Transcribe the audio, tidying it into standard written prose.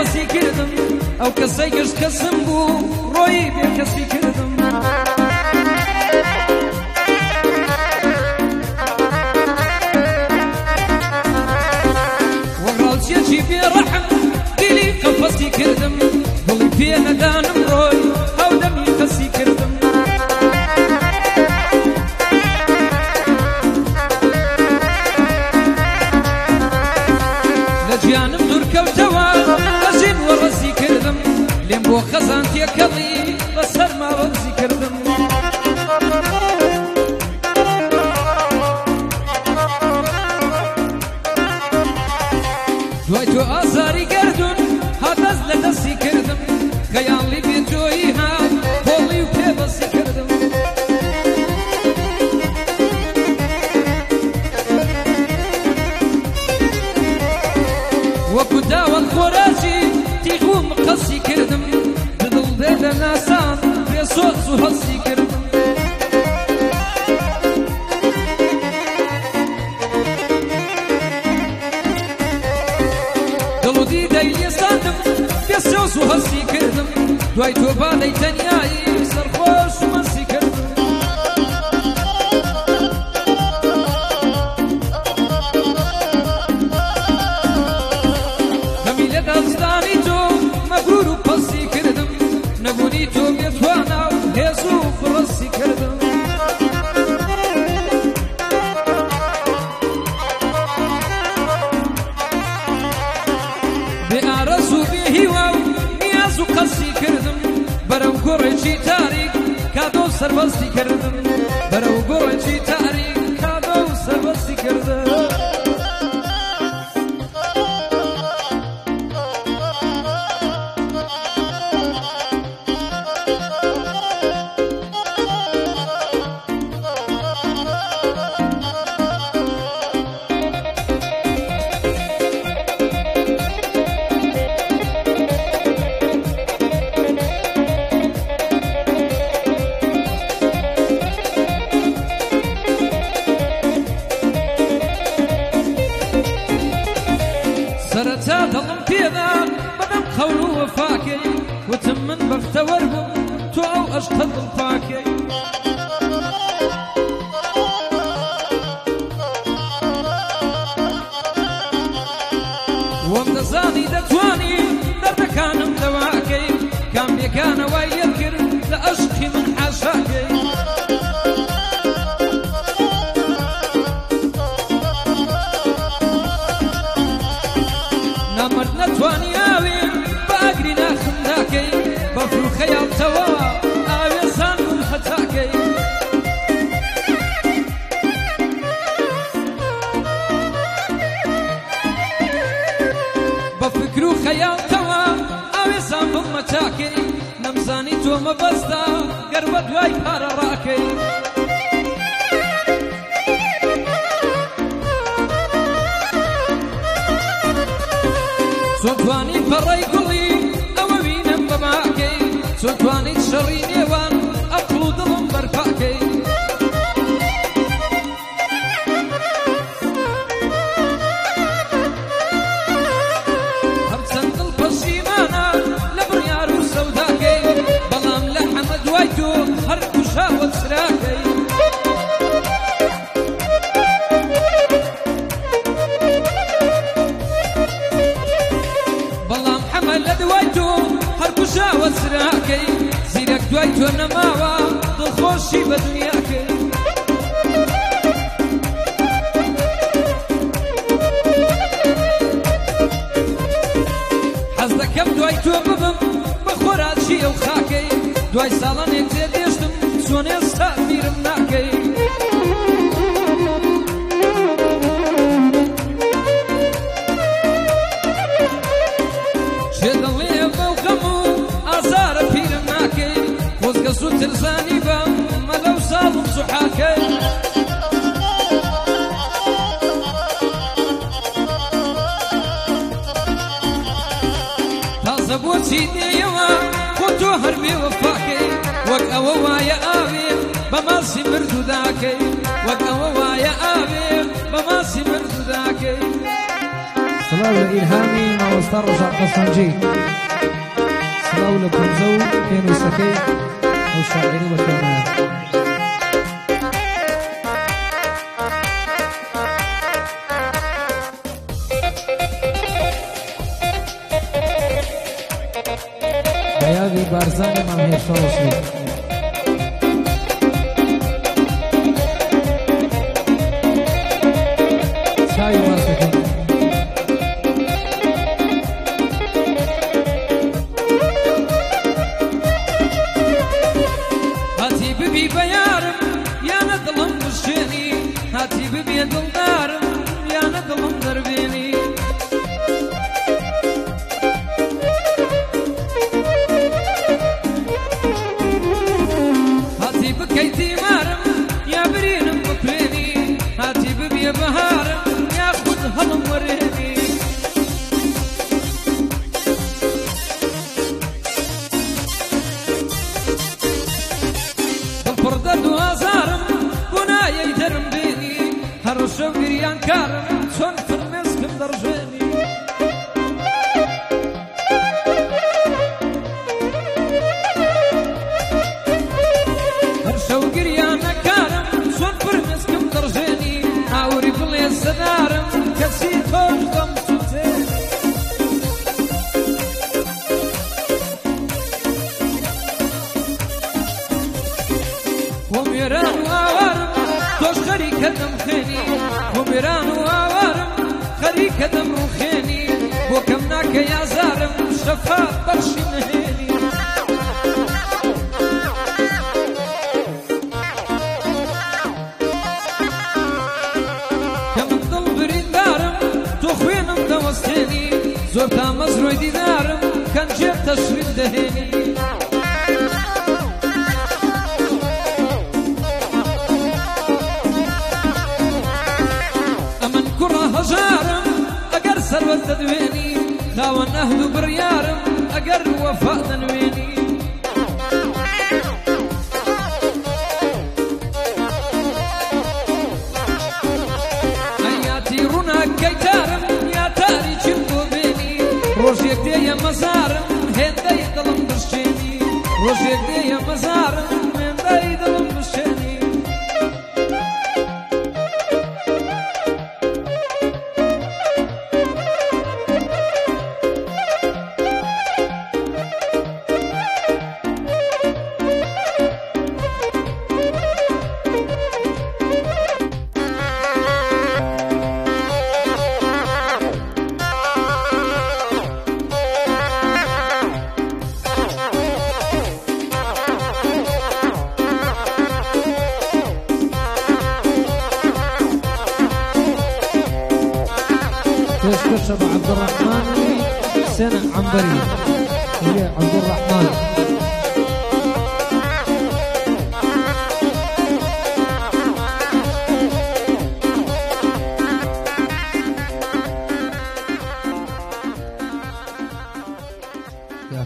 بێکەسی کردم ئەو کەسەی گشت کەسم بوو ڕۆی بێکەسی کردم وەڕاوچێکی بێڕەحم دیلی قەفەسی کردم دڵی پێ نەدانم ڕۆی هەودەمی قەسی کردم لە گیانم دوورکەوتەوە ئەژین وەڕەسی کردم لێم بۆ خەزان تێکەڵی بەسەر ماوەزی کردم دوای تۆ ئازاری گردون هەدەست لە دەستی کردم خەیاڵی بێجۆیی هات هۆڵی و پێبەسی کردم وەکو داوەت خۆراکی تیغ و مقەسی کردم دڵ دێ لە ناسان بێسۆز و هەسی کردم دڵ و دیدەی لێساندم بێسۆز و هەسی کردم دوای تۆ بانەی تەنیایی سەرخۆش و مەسی کردم هەمی لە دەستانی تۆ مەغرور و پەسی کردم نەبوونی تۆ بێتوانە و هێز و فڕەسی کردم بێ ئارەز و بێ هیوا و نیاز و قەسی کردم بەرەو گۆڕێکی تاریک کادۆ و سەربەستی کردم بەرەو گۆڕێکی تاریک کادۆ و سەربەستی کردم سەرەتا دڵم پێدا بەدەم قەول و وەفاکەی وتم من بەختەوەر بووم تۆ ئەو ئەشقە دڵپاکەی وەم دەزانی دەتوانی دەردەکانم دەواکەی کام بێگانەوای لێم کرد لە ئەشقی من حاشاکەی نامەرد نەتوانی ئاوێن بە ئاگری ناخنداکەی بەفر و خەیاڵتەوە ئاوێزان بوون هەتاکەی بە فکر و خەیاڵتەوە ئاوێزان بوون مەتاکەی نەمزانی تۆ مەبەستە گەر بە دوای پارە ڕاکەی چۆن توانیت بەڕێی گوڵی ئەوە بینم بەماکەی چۆن توانیت شەڕی نێوان ئەقڵ و دڵم بەرپاکەی هەرچەند دڵ پەشیمانە لە بڕیار و سەوداکەی بەڵام لە حەمە دوای تۆ هەر کوشاوە چراکەی لە دوای تۆ هەر کوشاوە سراکەی زیرەک دوای تۆ نەماوە دڵخۆشی بە دنیاکەی حەز دەکەم دوای تۆ ببم بە خۆراکی ئەو خاکەی دوای ساڵانێک تێگەشتم چۆن ئێستا بیرم ناکەی ترزاني بام ملو صالم زحاكي تازه بوتي ديوا خودتو هربي وفاكي وك اووا يا آبي بماسي مردو داكي وك اووا يا آبي بماسي مردو داكي سلاو لإلهامي ما وستر رجع قصنجي سلاو لبنزو كينو سكي أو شاعري وكمان بياضي بارزاني ما هي شروسي شاي ماسكين هاتي ببي بيارم يا ندلم بشيني هاتي ببي دلدارم يا ندلم دربيني هاتي بكيتي مارم يا برينم بطريني هاتي ببي بهارم يا خد هلم وريني بالبردد وازارم بنايا يدرم بيني هرشو بريان كارم شون في المسك درجيني هرشو بريان كارم شون في المسك درجيني عوري بلي الزدارم كسي توجدم سوتيني وميران وآوارم توش خريكة دم خيني وميران وآوارم خريكة دم خيني وكمناك يا زارم شفاء برشي نهيني كمن ضل برين دارم تخوينم دوستيني زورتا مزروي دينارم كان جيب تشريف دهيني هجارم أقر سروت تدويني خاون أهدو بريارم أقر وفاء تنويني أياتي رونا كيتارم يا تاري جنبو بيني روشيك دي يا مزارم هين داي دلم بشيني روشيك دي يا مزارم هين داي دلم بشيني تشكر شباب عبد الرحمن سنة عنبري هي عبد الرحمن